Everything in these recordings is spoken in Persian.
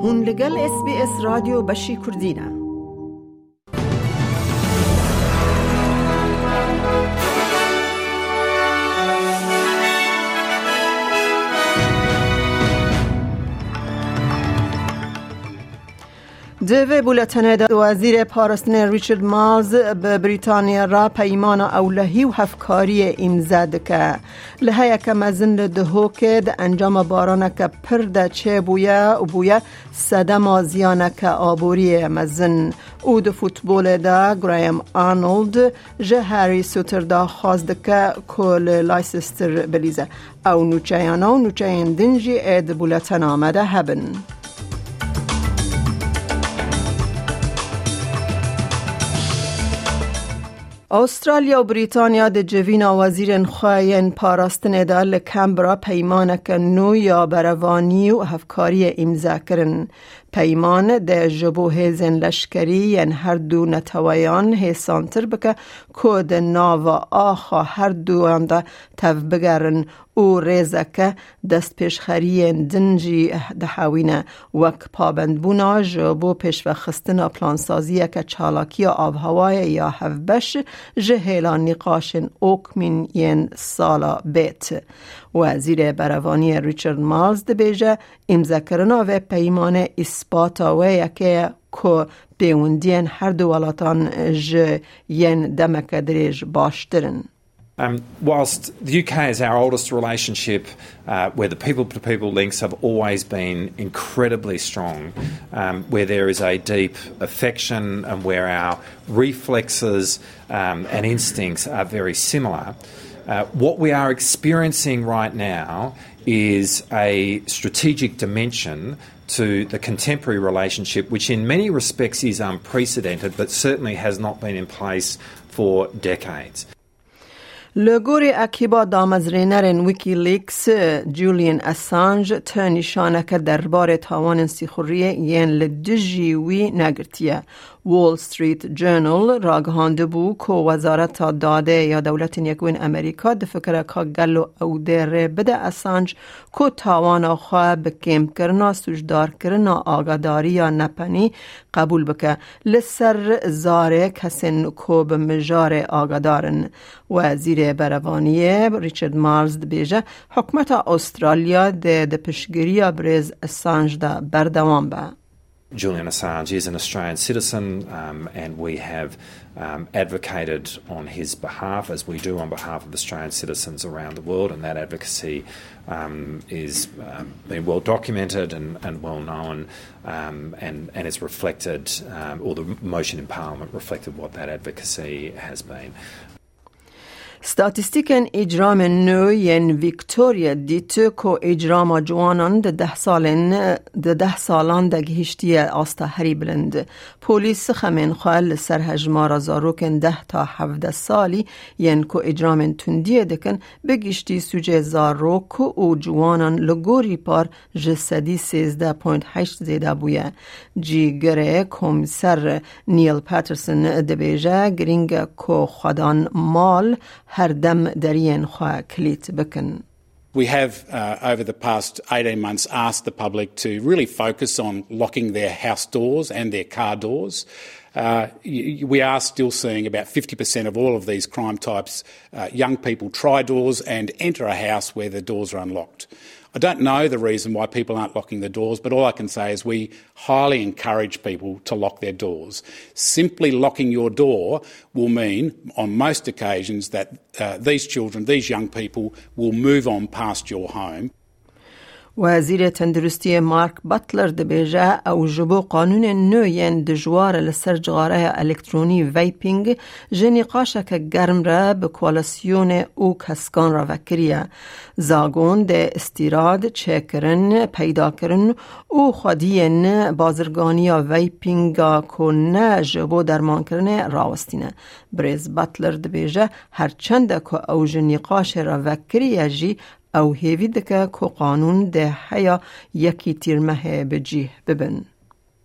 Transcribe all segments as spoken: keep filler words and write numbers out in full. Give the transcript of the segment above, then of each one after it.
هون لگل اس بی اس رادیو بشی کردینه. دوی بولتنه دا وزیر پاراستن ریچارد مالز به بریتانیا را پیمان اولهی و هفکاری امضا که لحیه که مزن دهو که ده انجام بارانه که پر ده چه بویا و بویا صدم زیانه که آبوری مزن او ده فوتبول دا گرایم آرنولد جه هری سوتر دا خواست که کل لایسستر بلیزه او نوچهانا و نوچهین دنجی اید بولتن آمده هبن. استرالیا و بریتانیا ده جوینا وزیرن خواهین پاراستن ده لکمبرا پیمانک نو یا بروانی و هفکاری امضا کرن. پیمان ده جبو هیزن لشکری ین هر دو نتوایان هیسانتر بکه که ده ناو آخا هر دو انده تف بگرن او ریزکه دست پیشخری دنجی ده حوینه وک پابند بونا جبو پیش و خستن پلانسازیه که چالاکی آب هوای یا هفبش جهیلا نقاشن اوکمین ین سالا بیت. وزیر بروانی ریچارد مالز ده بیجه امضا کرنا و پیمان اثباتا و یکه که پیوندین هر دو ولاتان ج ین دمک دریج باشترن. Um, whilst the U K is our oldest relationship, uh, where the people-to-people links have always been incredibly strong, um, where there is a deep affection and where our reflexes um, and instincts are very similar, uh, what we are experiencing right now is a strategic dimension to the contemporary relationship, which in many respects is unprecedented, but certainly has not been in place for decades. لگوری اکیبا دامزرینرین ویکی لیکس جولیان اسانج تنشانه که درباره تاوان سیخوریه ین لدجی وی نگرتیه. وال استریت جورنال راگهانده بو که وزارت داده یا دولت یکوین امریکا ده فکر که گلو او دره بده اسانج که تاوان خواه بکیم کرنا سوجدار کرنا آگاداری یا نپنی قبول بکه لسر زاره کسین که بمجار آگادارن. وزیر بروانیه ریچارد مالز ده بیجه حکمت استرالیا ده ده پشگیری بریز اسانج ده بردوان به. Julian Assange is an Australian citizen um, and we have um, advocated on his behalf, as we do on behalf of Australian citizens around the world, and that advocacy um, is um, been well documented and, and well known um, and, and is reflected, um, or the motion in Parliament reflected what that advocacy has been. ستاتستیکن اجرام نو ین ویکتوریا دیتو که اجرام جوانان ده ده سالن ده ده سالان ده گهشتی آستا هری بلند. پولیس خمین خال سر هجمار زاروکن ده تا هفده سالی ین که اجرام تندیه دکن بگشتی سوجه زاروک و جوانان لگوری پار جسدی سیزده پوینت هشت زیده بویه. جیگره کمیسر نیل پاترسن دبیجه گرینگ که خودان مال هر دم درین خواه کلیت بکن. We have, uh, over the past eighteen months, asked the public to really focus on locking their house doors and their car doors. Uh, we are still seeing about fifty percent of all of these crime types, uh, young people try doors and enter a house where the doors are unlocked. I don't know the reason why people aren't locking the doors, but all I can say is we highly encourage people to lock their doors. Simply locking your door will mean, on most occasions, that uh, these children, these young people, will move on past your home. وزیر تندرستی مارک باتلر دبیجه او جبو قانون نو ین دجوار لسر جغاره الکترونی ویپینگ جنیقاشه که گرم را بکوالاسیون او کسکان را وکریه. زاگون ده استیراد چکرن پیدا کرن او خودین بازرگانی ویپینگا کنه جبو درمان کرنه راوستینه. بریز باتلر دبیجه هرچند که او جنیقاشه را وکریه جی او هیوی دکه که قانون ده هیا یکی تیرمه بجیه ببن.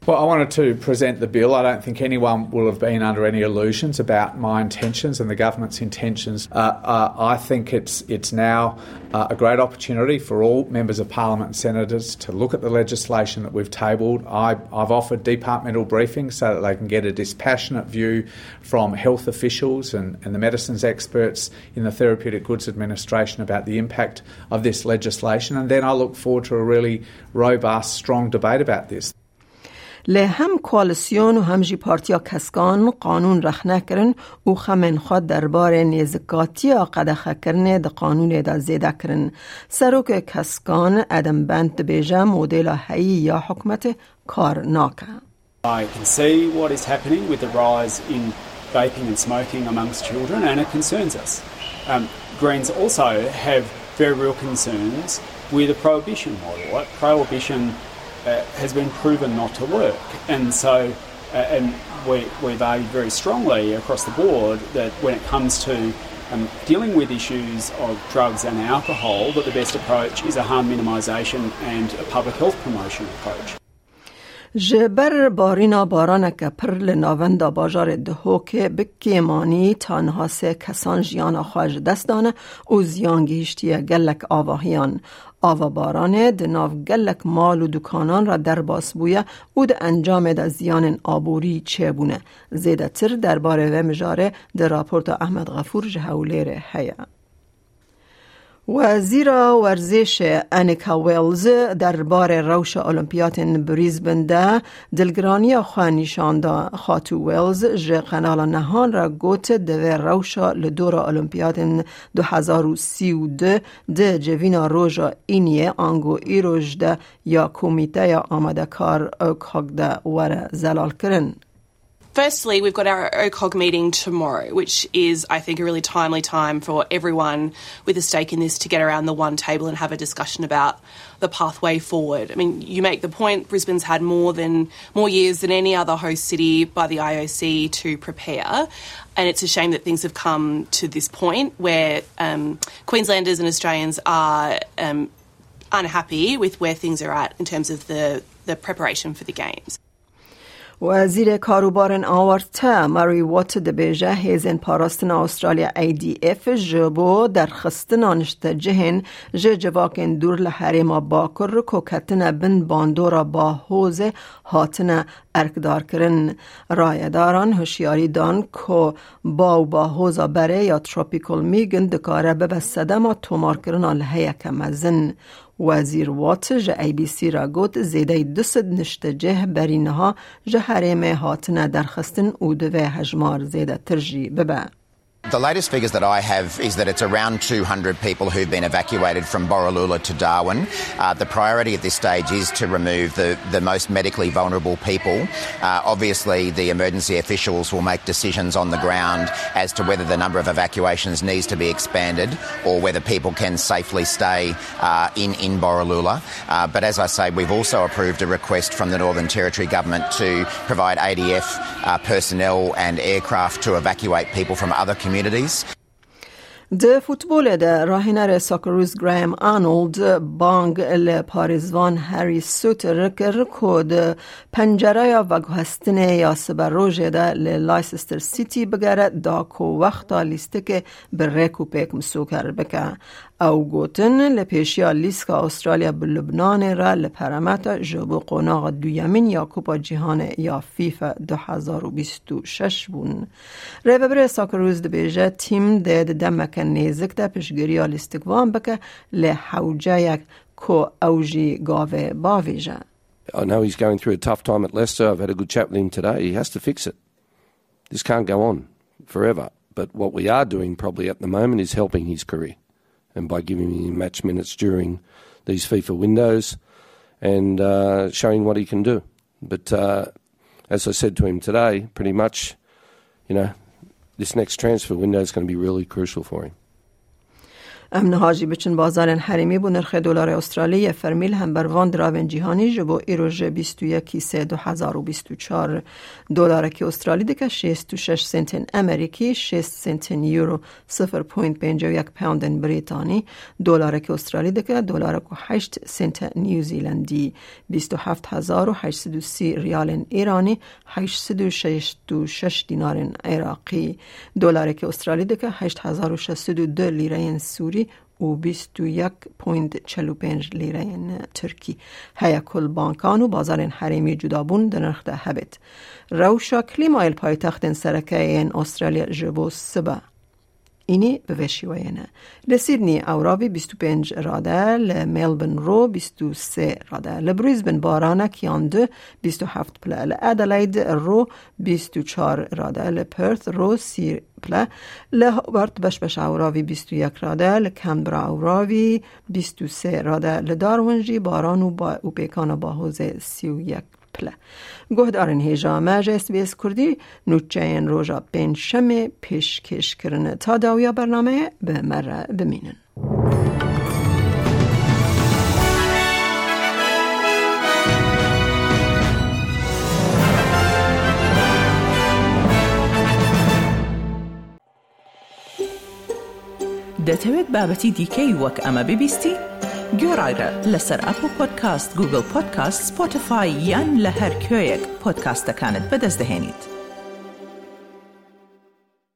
Well, I wanted to present the bill. I don't think anyone will have been under any illusions about my intentions and the government's intentions. Uh, uh, I think it's it's now uh, a great opportunity for all members of Parliament and senators to look at the legislation that we've tabled. I, I've offered departmental briefings so that they can get a dispassionate view from health officials and, and the medicines experts in the Therapeutic Goods Administration about the impact of this legislation. And then I look forward to a really robust, strong debate about this. لی هم کوالسیون و هم جی پارتیا کسکان قانون رخنه کرن و خمین خود دربار نیزکاتی قدخه کرنه ده قانون ده زیده کرن. سروک کسکان ادم بند بیجه مدل هایی یا حکمت کار ناکه. I can see what is happening with the rise in vaping and smoking amongst children, and it concerns us. Um, Greens also have very real concerns with a prohibition model. Like prohibition Uh, has been proven not to work, and so uh, and we, we've argued very strongly across the board that when it comes to um, dealing with issues of drugs and alcohol, that the best approach is a harm minimisation and a public health promotion approach. جبر بارینا بارانه که پر لناوندا باجار دهو که بکیمانی تانها سه کسان جیان خواج دست دانه و زیان گیشتی گلک آواهیان. آوا بارانه دناو گلک مال و دکانان را در باس بویه و ده انجام ده زیان آبوری چه بونه. زیده تر درباره و مجاره در راپورت احمد غفور جهولیر هیا. وزیر ورزش انیکا ویلز درباره روش المپیات بریزبن ده دلگرانی خواه نشانده خاتو ویلز جه قنال نهان را گوت دوه روش لدور المپیات دو هزار و سی و دو ده جوینا روژا اینیه آنگو ایروش ده یا کمیته یا آمده کار اوکاگ ده وره زلال کرن. Firstly, we've got our O C O G meeting tomorrow, which is, I think, a really timely time for everyone with a stake in this to get around the one table and have a discussion about the pathway forward. I mean, you make the point, Brisbane's had more than more years than any other host city by the I O C to prepare, and it's a shame that things have come to this point where um, Queenslanders and Australians are um, unhappy with where things are at in terms of the, the preparation for the Games. وزیر کاروبارن آورته ماری وات دبیجه هیزن پاراستن استرالیا ای دی اف جبو در خستن آنشت جهن جه جواکن دور لحریم باکر کوکتن بن باندورا با حوز هاتن ارکدار کرن. رایداران هشیاری دان که با و با حوزا بره یا تروپیکل میگن دکاره ببسده ما تومار کرن آلهه کمزن. وزیر وات جه ای بی سی را گوت زیده دست نشت جه برینها جه حریم هاتنه درخستن او دوه هجمار زیده ترجی ببه. The latest figures that I have is that it's around two hundred people who've been evacuated from Borroloola to Darwin. Uh, the priority at this stage is to remove the, the most medically vulnerable people. Uh, obviously, the emergency officials will make decisions on the ground as to whether the number of evacuations needs to be expanded or whether people can safely stay uh, in, in Borroloola. Uh, but as I say, we've also approved a request from the Northern Territory Government to provide A D F uh, personnel and aircraft to evacuate people from other communities. ده فوتبول ده راهنر ساکروز گرایم آنولد بانگ لپاریزوان هری سوتر کر کود پنجره یا وگوهستن یا سبروژه ده للایسستر سیتی بگره دا کو وقتا لیسته که برکو پیک مسوکر بکه. او گوتن لپیشیا لیسکا استرالیا بلبنان را لپرمت جبو قناغ دویمین یا کوپا جهان یا فیفا دو هزار و بیست و شش بون. ریوبر ساکروز ده بیجه تیم ده ده دمک نیزک ده پشگیری لیستگوان بکه لحوجه یک کو اوجی گاوه باویجه. I know he's going through a tough time at Leicester. I've had a good chat with him today. He has to fix it. This can't go on forever. But what we are doing probably at the moment is helping his career. And by giving him match minutes during these FIFA windows and uh, showing what he can do. But uh, as I said to him today, pretty much, you know, this next transfer window is going to be really crucial for him. ام نهاجی بچن بازار حریمی بو نرخ دلار استرالی فرمیل هم بر وان دراون جهانی جبو ایروژ بیست و یک سه دو هزار و بیست و چهار دلار که استرالی دکه شصت و شش سنت امریکی، شش سنت یورو، صفر ممیز پنجاه و یک پوند بریتانی، دلار که استرالی دکه دلار که هشت سنت نیوزیلندی، بیست و هفت هزار و هشتصد و سی ریال ایرانی، هشتصد و شصت و شش دینار عراقی، دلار که استرالی دکه هشت هزار و شصت و دو لیره سوری و بیست و یک پوینت چهل و پنج لیره ترکی. هیا کل بانکان و بازار حریمی جدابون در نرخ ده هبت. روشا کلیمایل پایتخت سرکه این استرالیا جبو سبا. اینی به وشیوینه. لسیدنی اوراوی بیست و پنج راده، لملبن رو بیست و سه راده، لبریزبن بارانه کیانده بیست و هفت پله، لادلاید رو بیست و چهار راده، لپرث رو سی پله، لهوبارت بش بش اوراوی بیست و یک راده، لکمبرا اوراوی بیست و سه راده، لدارونجی باران و, با و پیکان با حوزه سی و یک پله. گهدارن هیجا مج اس بی اس کردی نوچه این روژا پنج شمه پیش کش کرنه تا داویا برنامه به مره بمینن. دەتەوێت بابەتی دیکەی وەک ئەمە ببیستی؟ گۆڕایرە لەسەر ئەپل پۆدکاست، گوگل پۆدکاست، سپۆتیفای یان لە هەر کوێیەک پۆدکاستەکانت بەدەست دەهێنیت.